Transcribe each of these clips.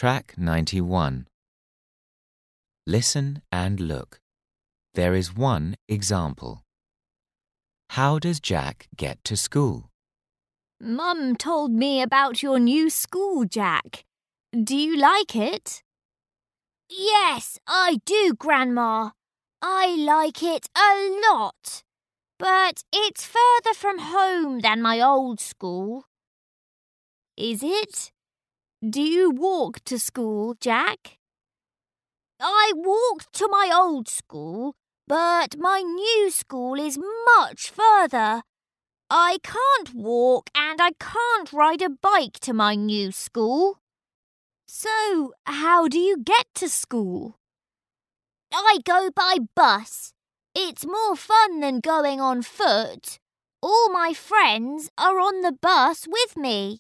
Track 91. Listen and look. There is one example. How does Jack get to school? Mum told me about your new school, Jack. Do you like it? Yes, I do, Grandma. I like it a lot. But it's further from home than my old school. Is it? Do you walk to school, Jack? I walked to my old school, but my new school is much further. I can't walk and I can't ride a bike to my new school. So, how do you get to school? I go by bus. It's more fun than going on foot. All my friends are on the bus with me.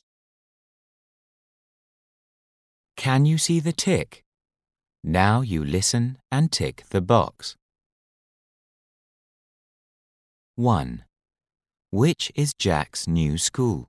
Can you see the tick? Now you listen and tick the box. 1. Which is Jack's new school?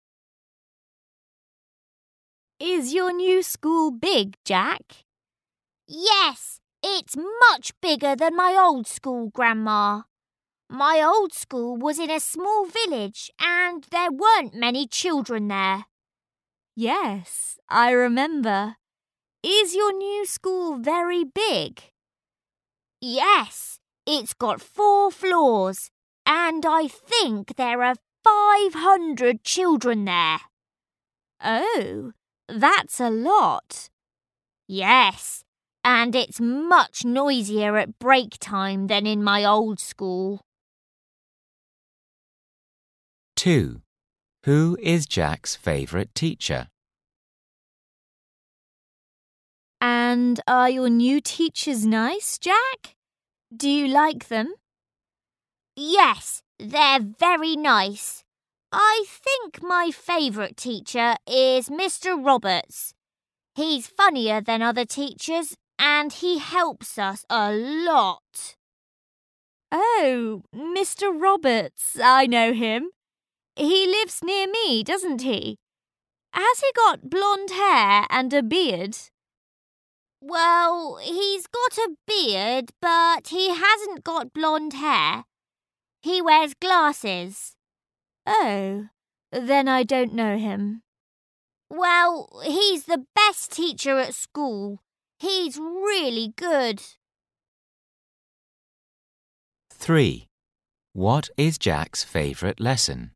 Is your new school big, Jack? Yes, it's much bigger than my old school, Grandma. My old school was in a small village and there weren't many children there. Yes, I remember. Is your new school very big? Yes, it's got 4 floors and I think there are 500 children there. Oh, that's a lot. Yes, and it's much noisier at break time than in my old school. 2. Who is Jack's favourite teacher? And are your new teachers nice, Jack? Do you like them? Yes, they're very nice. I think my favourite teacher is Mr. Roberts. He's funnier than other teachers and he helps us a lot. Oh, Mr. Roberts, I know him. He lives near me, doesn't he? Has he got blonde hair and a beard? Well, he's got a beard, but he hasn't got blonde hair. He wears glasses. Oh, then I don't know him. Well, he's the best teacher at school. He's really good. 3. What is Jack's favourite lesson?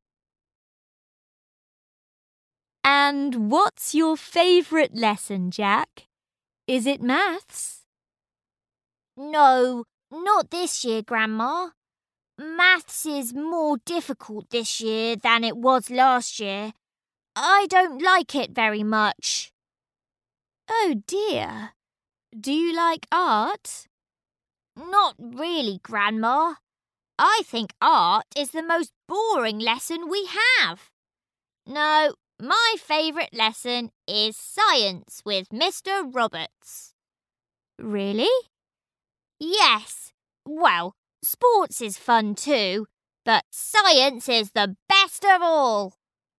And what's your favourite lesson, Jack? Is it maths? No, not this year, Grandma. Maths is more difficult this year than it was last year. I don't like it very much. Oh dear. Do you like art? Not really, Grandma. I think art is the most boring lesson we have. No, my favourite lesson is science with Mr. Roberts. Really? Yes. Well, sports is fun too, but science is the best of all.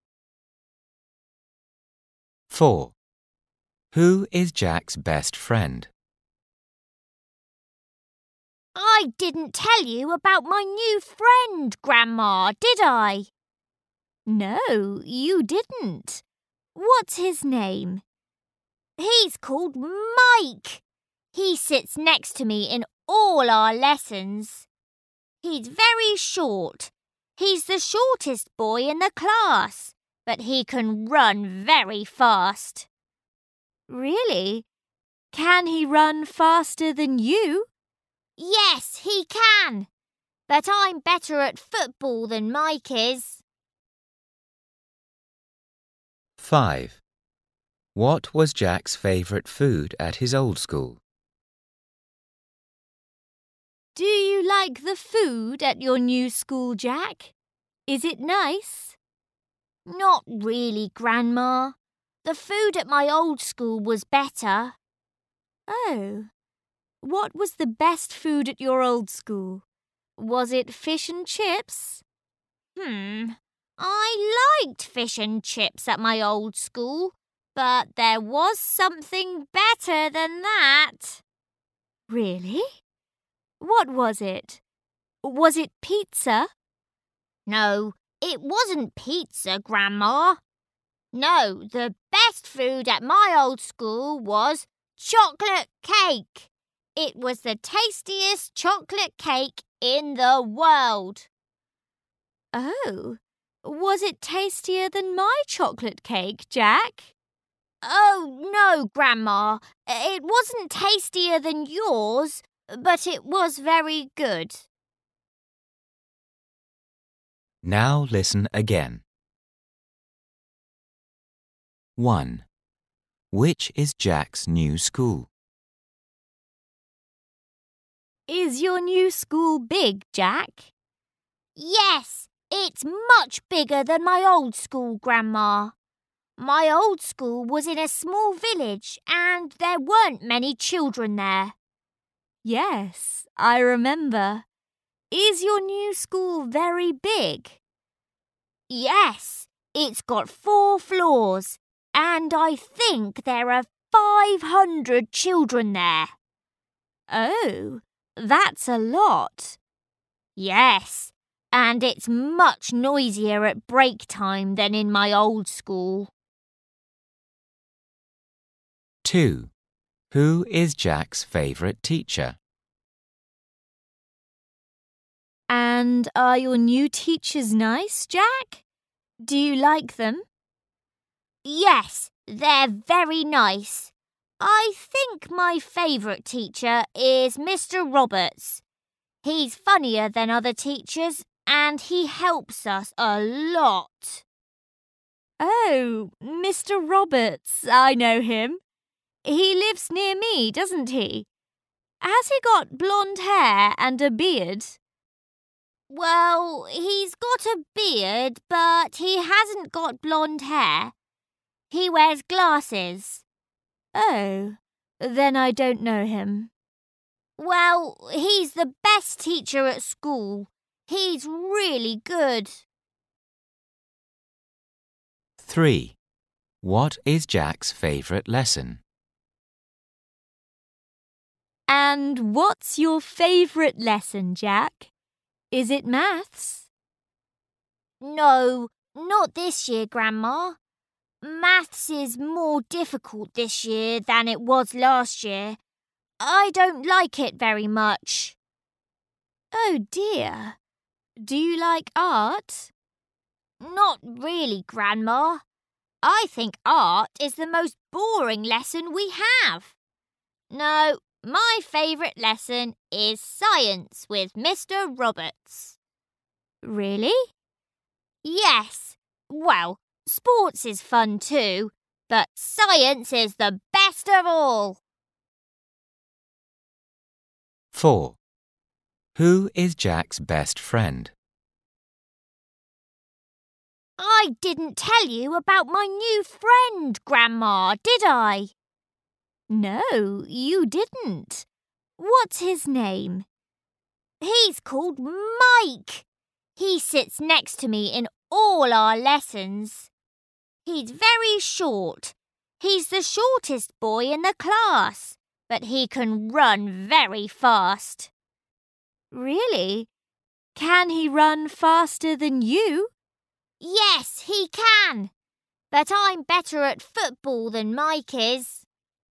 4. Who is Jack's best friend? I didn't tell you about my new friend, Grandma, did I? No, you didn't. What's his name? He's called Mike. He sits next to me in all our lessons. He's very short. He's the shortest boy in the class, but he can run very fast. Really? Can he run faster than you? Yes, he can. But I'm better at football than Mike is. 5. What was Jack's favourite food at his old school? Do you like the food at your new school, Jack? Is it nice? Not really, Grandma. The food at my old school was better. Oh. What was the best food at your old school? Was it fish and chips? I liked fish and chips at my old school, but there was something better than that. Really? What was it? Was it pizza? No, it wasn't pizza, Grandma. No, the best food at my old school was chocolate cake. It was the tastiest chocolate cake in the world. Oh, was it tastier than my chocolate cake, Jack? Oh, no, Grandma. It wasn't tastier than yours, but it was very good. Now listen again. 1. Which is Jack's new school? Is your new school big, Jack? Yes, it's much bigger than my old school, Grandma. My old school was in a small village and there weren't many children there. Yes, I remember. Is your new school very big? Yes, it's got 4 floors and I think there are 500 children there. Oh, that's a lot. Yes, and it's much noisier at break time than in my old school. 2. Who is Jack's favourite teacher? And are your new teachers nice, Jack? Do you like them? Yes, they're very nice. I think my favourite teacher is Mr. Roberts. He's funnier than other teachers and he helps us a lot. Oh, Mr. Roberts, I know him. He lives near me, doesn't he? Has he got blonde hair and a beard? Well, he's got a beard, but he hasn't got blonde hair. He wears glasses. Oh, then I don't know him. Well, he's the best teacher at school. He's really good. 3. What is Jack's favourite lesson? And what's your favourite lesson, Jack? Is it maths? No, not this year, Grandma. Maths is more difficult this year than it was last year. I don't like it very much. Oh dear. Do you like art? Not really, Grandma. I think art is the most boring lesson we have. No, my favourite lesson is science with Mr. Roberts. Really? Yes. Well, sports is fun too, but science is the best of all. 4. Who is Jack's best friend? I didn't tell you about my new friend, Grandma, did I? No, you didn't. What's his name? He's called Mike. He sits next to me in all our lessons. He's very short. He's the shortest boy in the class, but he can run very fast. Really? Can he run faster than you? Yes, he can. But I'm better at football than Mike is.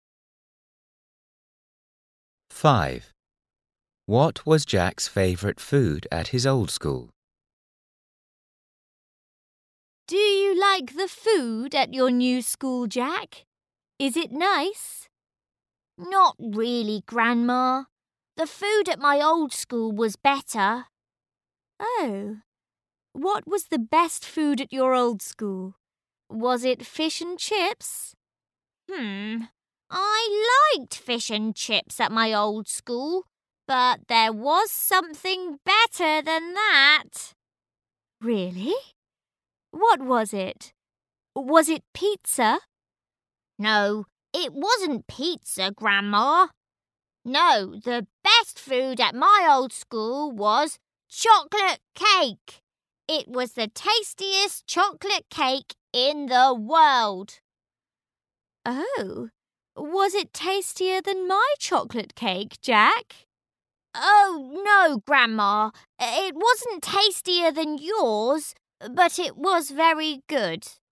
5. What was Jack's favourite food at his old school? Do you like the food at your new school, Jack? Is it nice? Not really, Grandma. The food at my old school was better. Oh. What was the best food at your old school? Was it fish and chips? I liked fish and chips at my old school, but there was something better than that. Really? What was it? Was it pizza? No, it wasn't pizza, Grandma. No, the best food at my old school was chocolate cake. It was the tastiest chocolate cake in the world. Oh, was it tastier than my chocolate cake, Jack? Oh, no, Grandma. It wasn't tastier than yours, but it was very good.